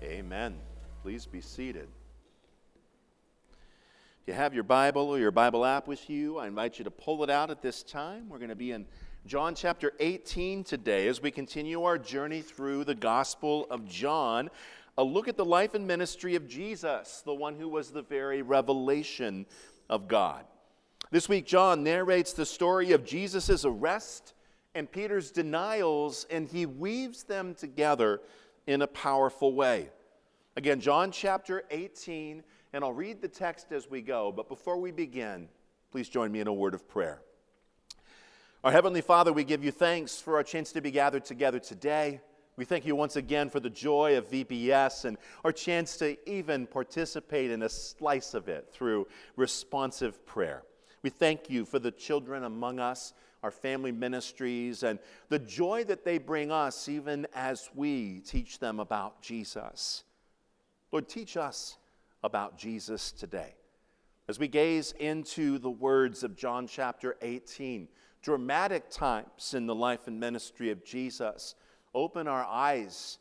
Amen. Please be seated. If you have your Bible or your Bible app with you, I invite you to pull it out at this time. We're going to be in John chapter 18 today as we continue our journey through the Gospel of John. A look at the life and ministry of Jesus, the one who was the very revelation of God. This week, John narrates the story of Jesus' arrest and Peter's denials, and he weaves them together in a powerful way. Again, John chapter 18, and I'll read the text as we go, but before we begin, please join me in a word of prayer. Our Heavenly Father, we give you thanks for our chance to be gathered together today. We thank you once again for the joy of VBS and our chance to even participate in a slice of it through responsive prayer. We thank you for the children among us, our family ministries, and the joy that they bring us even as we teach them about Jesus. Lord, teach us about Jesus today. As we gaze into the words of John chapter 18, dramatic times in the life and ministry of Jesus, open our eyes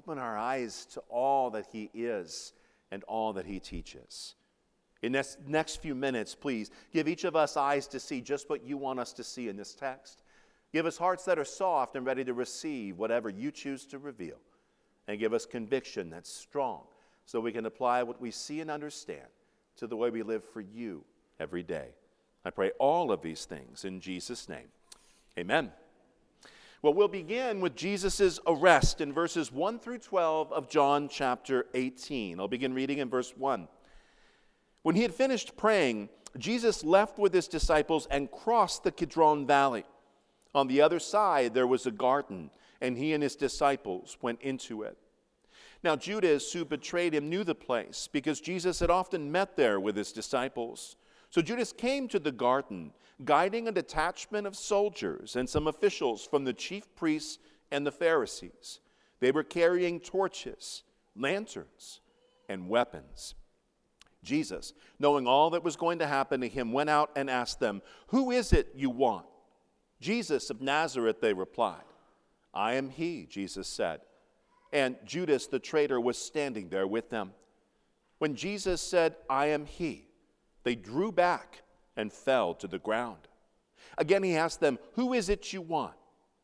to all that he is and all that he teaches. In this next few minutes, please, give each of us eyes to see just what you want us to see in this text. Give us hearts that are soft and ready to receive whatever you choose to reveal. And give us conviction that's strong so we can apply what we see and understand to the way we live for you every day. I pray all of these things in Jesus' name. Amen. Well, we'll begin with Jesus' arrest in verses 1 through 12 of John chapter 18. I'll begin reading in verse 1. When he had finished praying, Jesus left with his disciples and crossed the Kidron Valley. On the other side there was a garden, and he and his disciples went into it. Now Judas, who betrayed him, knew the place, because Jesus had often met there with his disciples. So Judas came to the garden, guiding a detachment of soldiers and some officials from the chief priests and the Pharisees. They were carrying torches, lanterns, and weapons. Jesus, knowing all that was going to happen to him, went out and asked them, "Who is it you want?" "Jesus of Nazareth," they replied. "I am he," Jesus said. And Judas the traitor was standing there with them. When Jesus said, "I am he," they drew back and fell to the ground. Again he asked them, "Who is it you want?"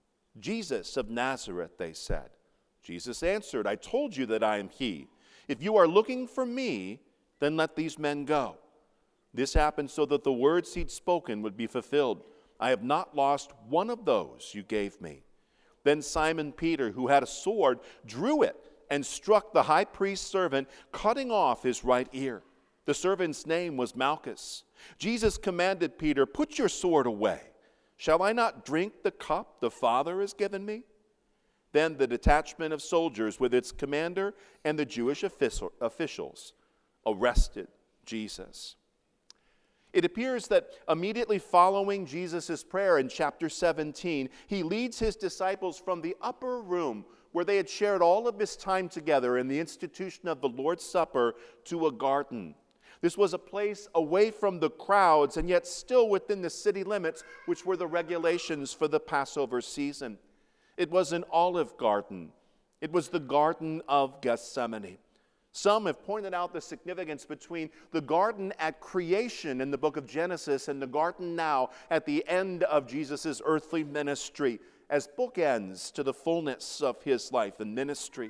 "Jesus of Nazareth," they said. Jesus answered, "I told you that I am he. If you are looking for me, then let these men go." This happened so that the words he'd spoken would be fulfilled. "I have not lost one of those you gave me." Then Simon Peter, who had a sword, drew it and struck the high priest's servant, cutting off his right ear. The servant's name was Malchus. Jesus commanded Peter, "Put your sword away. Shall I not drink the cup the Father has given me?" Then the detachment of soldiers with its commander and the Jewish officials arrested Jesus. It appears that immediately following Jesus' prayer in chapter 17, he leads his disciples from the upper room where they had shared all of this time together in the institution of the Lord's Supper to a garden. This was a place away from the crowds and yet still within the city limits, which were the regulations for the Passover season. It was an olive garden. It was the Garden of Gethsemane. Some have pointed out the significance between the garden at creation in the book of Genesis and the garden now at the end of Jesus' earthly ministry as bookends to the fullness of his life and ministry.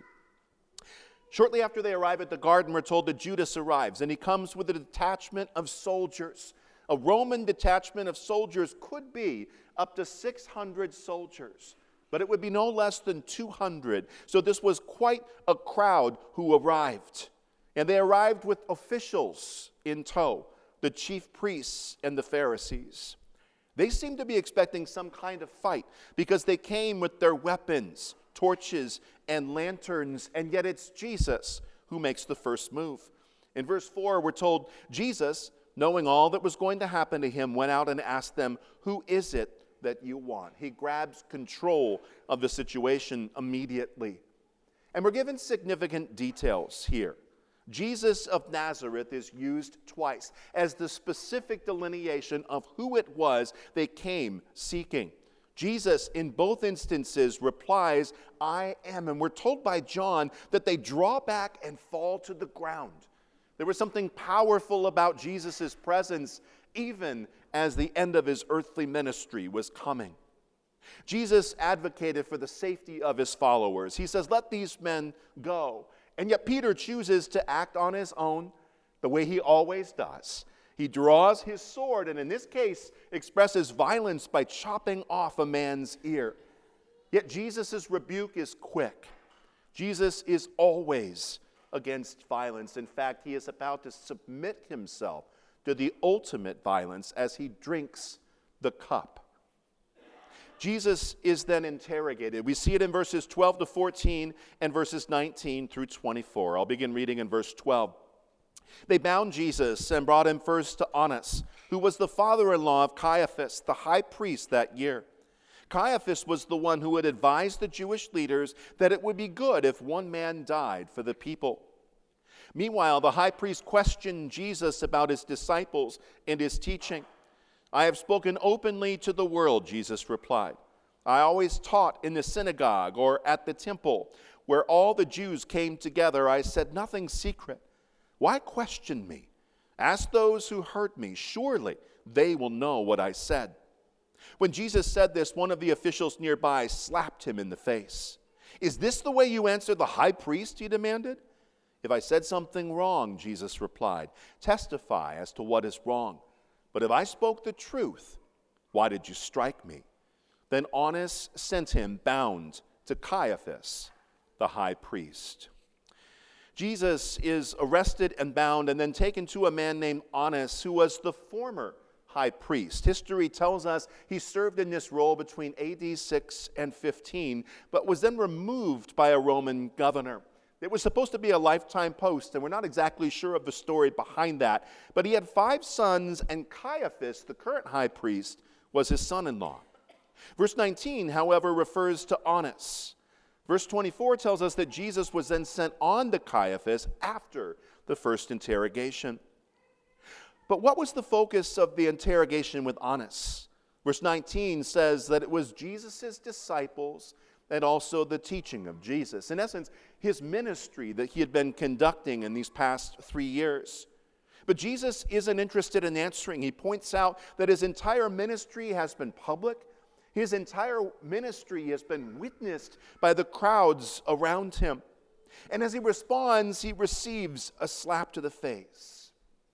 Shortly after they arrive at the garden, we're told that Judas arrives, and he comes with a detachment of soldiers. A Roman detachment of soldiers could be up to 600 soldiers, but it would be no less than 200. So this was quite a crowd who arrived. And they arrived with officials in tow, the chief priests and the Pharisees. They seemed to be expecting some kind of fight because they came with their weapons, torches, and lanterns, and yet it's Jesus who makes the first move. In verse 4, we're told, Jesus, knowing all that was going to happen to him, went out and asked them, "Who is it that you want?" He grabs control of the situation immediately. And we're given significant details here. Jesus of Nazareth is used twice as the specific delineation of who it was they came seeking. Jesus, in both instances, replies, I am. And we're told by John that they draw back and fall to the ground. There was something powerful about Jesus' presence, even as the end of his earthly ministry was coming. Jesus advocated for the safety of his followers. He says, let these men go. And yet Peter chooses to act on his own the way he always does. He draws his sword and in this case expresses violence by chopping off a man's ear. Yet Jesus' rebuke is quick. Jesus is always against violence. In fact, he is about to submit himself to the ultimate violence as he drinks the cup. Jesus is then interrogated. We see it in verses 12 to 14 and verses 19 through 24. I'll begin reading in verse 12. They bound Jesus and brought him first to Annas, who was the father-in-law of Caiaphas, the high priest that year. Caiaphas was the one who had advised the Jewish leaders that it would be good if one man died for the people. Meanwhile, the high priest questioned Jesus about his disciples and his teaching. I have spoken openly to the world, Jesus replied. I always taught in the synagogue or at the temple, where all the Jews came together. I said nothing secret. Why question me? Ask those who heard me. Surely they will know what I said. When Jesus said this, one of the officials nearby slapped him in the face. Is this the way you answer the high priest? He demanded. If I said something wrong, Jesus replied, testify as to what is wrong. But if I spoke the truth, why did you strike me? Then Annas sent him bound to Caiaphas, the high priest. Jesus is arrested and bound and then taken to a man named Annas, who was the former high priest. History tells us he served in this role between AD 6 and 15, but was then removed by a Roman governor. It was supposed to be a lifetime post, and we're not exactly sure of the story behind that. But he had 5 sons, and Caiaphas, the current high priest, was his son-in-law. Verse 19, however, refers to Annas. Verse 24 tells us that Jesus was then sent on to Caiaphas after the first interrogation. But what was the focus of the interrogation with Annas? Verse 19 says that it was Jesus' disciples and also the teaching of Jesus. In essence, his ministry that he had been conducting in these past 3 years. But Jesus isn't interested in answering. He points out that his entire ministry has been public. His entire ministry has been witnessed by the crowds around him. And as he responds, he receives a slap to the face.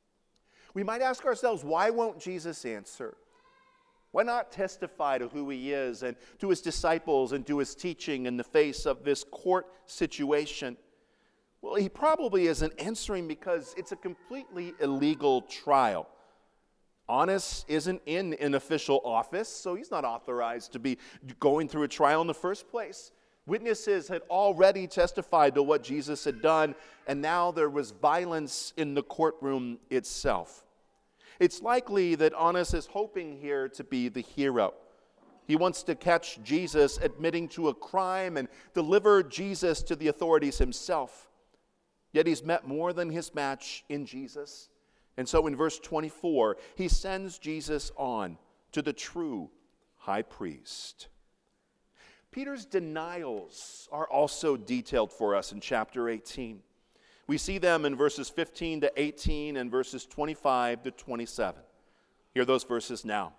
We might ask ourselves, why won't Jesus answer? Why not testify to who he is and to his disciples and to his teaching in the face of this court situation? Well, he probably isn't answering because it's a completely illegal trial. Annas isn't in an official office, so he's not authorized to be going through a trial in the first place. Witnesses had already testified to what Jesus had done, and now there was violence in the courtroom itself. It's likely that Annas is hoping here to be the hero. He wants to catch Jesus admitting to a crime and deliver Jesus to the authorities himself. Yet he's met more than his match in Jesus. And so in verse 24, he sends Jesus on to the true high priest. Peter's denials are also detailed for us in chapter 18. We see them in verses 15 to 18 and verses 25 to 27. Hear those verses now.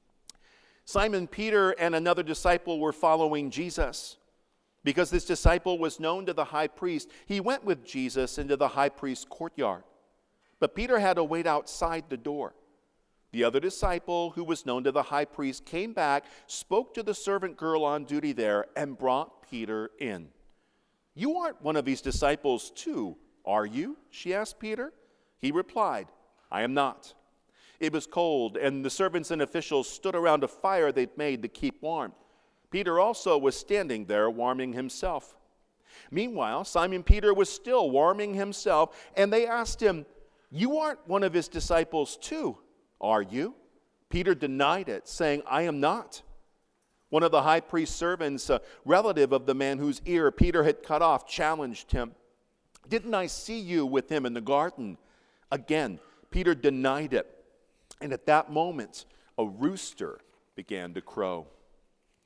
Simon Peter and another disciple were following Jesus. Because this disciple was known to the high priest, he went with Jesus into the high priest's courtyard. But Peter had to wait outside the door. The other disciple, who was known to the high priest, came back, spoke to the servant girl on duty there, and brought Peter in. You aren't one of these disciples too, are you? She asked Peter. He replied, I am not. It was cold, and the servants and officials stood around a fire they'd made to keep warm. Peter also was standing there warming himself. Meanwhile, Simon Peter was still warming himself, and they asked him, You aren't one of his disciples too, are you? Peter denied it, saying, I am not. One of the high priest's servants, a relative of the man whose ear Peter had cut off, challenged him. Didn't I see you with him in the garden? Again, Peter denied it. And at that moment, a rooster began to crow.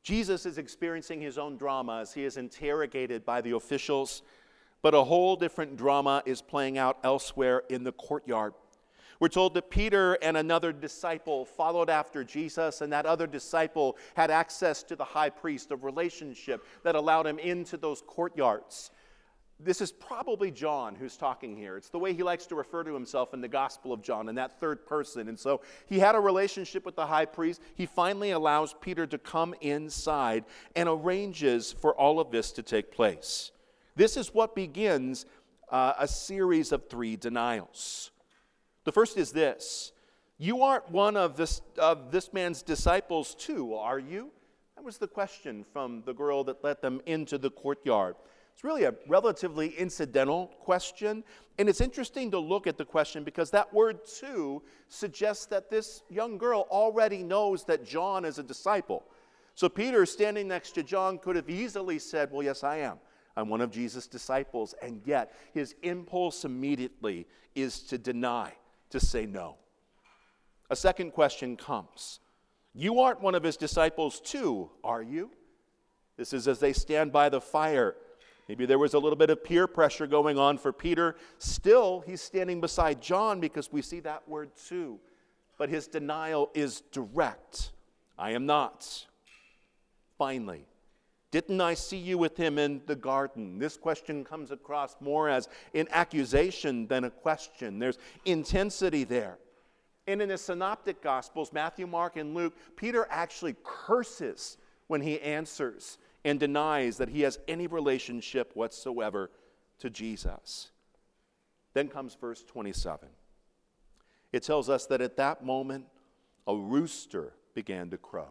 Jesus is experiencing his own drama as he is interrogated by the officials, but a whole different drama is playing out elsewhere in the courtyard. We're told that Peter and another disciple followed after Jesus, and that other disciple had access to the high priest, a relationship that allowed him into those courtyards. This is probably John who's talking here. It's the way he likes to refer to himself in the Gospel of John, in that third person. And so he had a relationship with the high priest. He finally allows Peter to come inside and arranges for all of this to take place. This is what begins a series of 3 denials. The first is this: you aren't one of this man's disciples too, are you? That was the question from the girl that let them into the courtyard. It's really a relatively incidental question, and it's interesting to look at the question because that word too suggests that this young girl already knows that John is a disciple. So Peter, standing next to John, could have easily said, well, yes, I am. I'm one of Jesus' disciples, and yet his impulse immediately is to deny, to say no. A second question comes. You aren't one of his disciples too, are you? This is as they stand by the fire. Maybe there was a little bit of peer pressure going on for Peter. Still, he's standing beside John because we see that word too. But his denial is direct. I am not. Finally, didn't I see you with him in the garden? This question comes across more as an accusation than a question. There's intensity there. And in the Synoptic Gospels, Matthew, Mark, and Luke, Peter actually curses when he answers and denies that he has any relationship whatsoever to Jesus. Then comes verse 27. It tells us that at that moment, a rooster began to crow.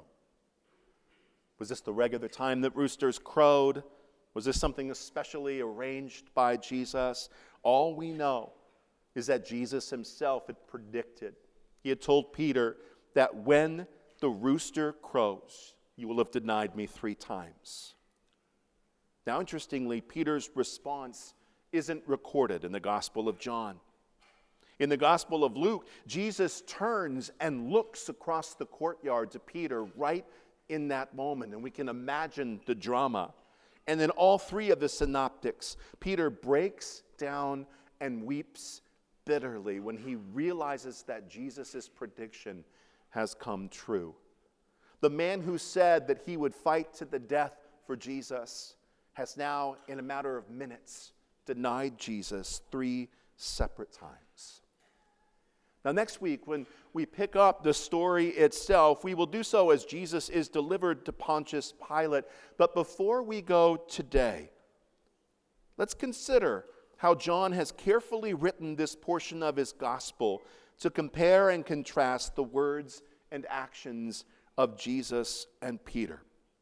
Was this the regular time that roosters crowed? Was this something especially arranged by Jesus? All we know is that Jesus himself had predicted. He had told Peter that when the rooster crows, you will have denied me 3 times. Now, interestingly, Peter's response isn't recorded in the Gospel of John. In the Gospel of Luke, Jesus turns and looks across the courtyard to Peter right in that moment, and we can imagine the drama. And then all 3 of the synoptics, Peter breaks down and weeps bitterly when he realizes that Jesus' prediction has come true. The man who said that he would fight to the death for Jesus has now, in a matter of minutes, denied Jesus 3 separate times. Now, next week, when we pick up the story itself, we will do so as Jesus is delivered to Pontius Pilate. But before we go today, let's consider how John has carefully written this portion of his gospel to compare and contrast the words and actions of Jesus and Peter.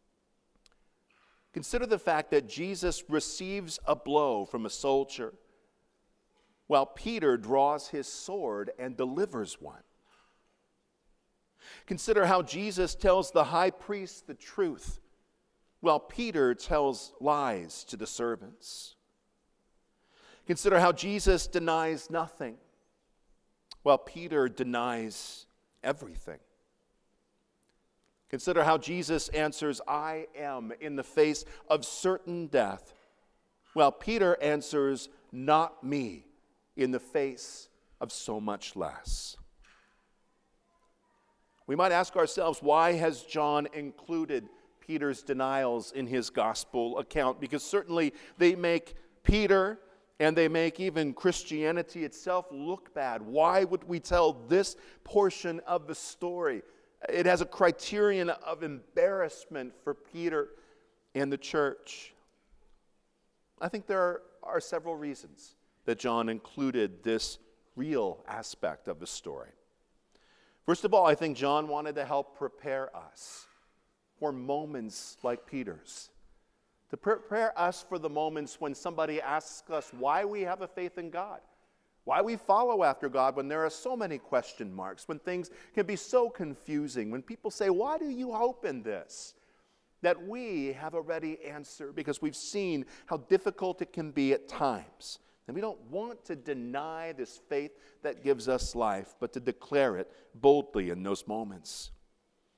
Consider the fact that Jesus receives a blow from a soldier, while Peter draws his sword and delivers one. Consider how Jesus tells the high priest the truth, while Peter tells lies to the servants. Consider how Jesus denies nothing, while Peter denies everything. Consider how Jesus answers, I am, in the face of certain death, while Peter answers, not me, in the face of so much less. We might ask ourselves, why has John included Peter's denials in his gospel account? Because certainly they make Peter and they make even Christianity itself look bad. Why would we tell this portion of the story? It has a criterion of embarrassment for Peter and the church. I think there are several reasons that John included this real aspect of the story. First of all, I think John wanted to help prepare us for moments like Peter's. To prepare us for the moments when somebody asks us why we have a faith in God, why we follow after God when there are so many question marks, when things can be so confusing, when people say, why do you hope in this? That we have a ready answer because we've seen how difficult it can be at times. And we don't want to deny this faith that gives us life, but to declare it boldly in those moments.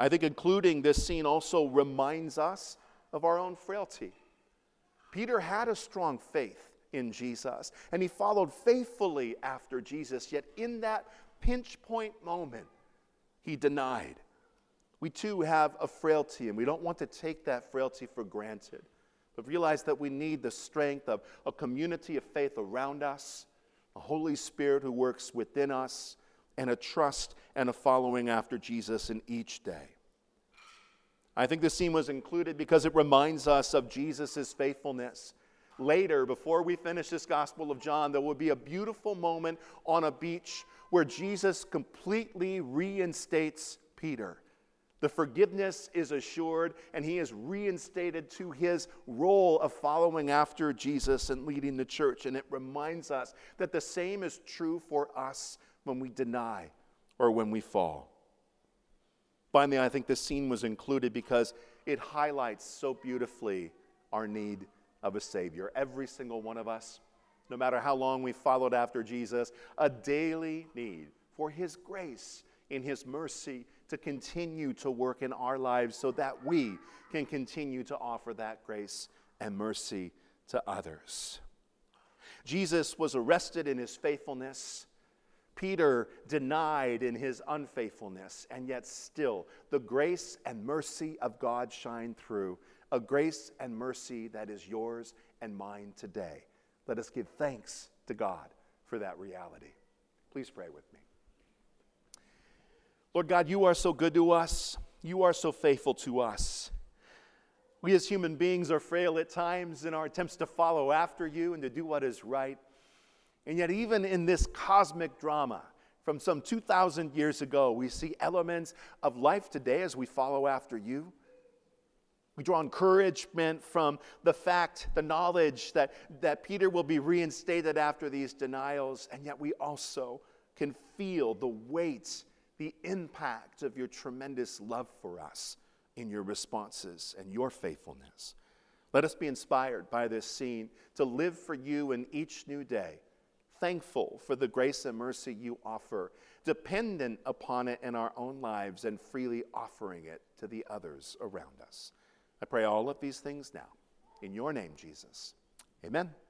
I think including this scene also reminds us of our own frailty. Peter had a strong faith in Jesus, and he followed faithfully after Jesus, yet in that pinch point moment, he denied. We too have a frailty, and we don't want to take that frailty for granted, but realize that we need the strength of a community of faith around us, a Holy Spirit who works within us, and a trust and a following after Jesus in each day. I think this scene was included because it reminds us of Jesus' faithfulness. Later, before we finish this Gospel of John, there will be a beautiful moment on a beach where Jesus completely reinstates Peter. The forgiveness is assured, and he is reinstated to his role of following after Jesus and leading the church. And it reminds us that the same is true for us when we deny or when we fall. Finally, I think this scene was included because it highlights so beautifully our need of a Savior. Every single one of us, no matter how long we followed after Jesus, a daily need for his grace in his mercy to continue to work in our lives so that we can continue to offer that grace and mercy to others. Jesus was arrested in his faithfulness. Peter denied in his unfaithfulness, and yet still the grace and mercy of God shine through, a grace and mercy that is yours and mine today. Let us give thanks to God for that reality. Please pray with me. Lord God, you are so good to us. You are so faithful to us. We as human beings are frail at times in our attempts to follow after you and to do what is right. And yet even in this cosmic drama from some 2,000 years ago, we see elements of life today as we follow after you. We draw encouragement from the fact, the knowledge that Peter will be reinstated after these denials, and yet we also can feel the weight, the impact of your tremendous love for us in your responses and your faithfulness. Let us be inspired by this scene to live for you in each new day, thankful for the grace and mercy you offer, dependent upon it in our own lives, and freely offering it to the others around us. I pray all of these things now. In your name, Jesus. Amen.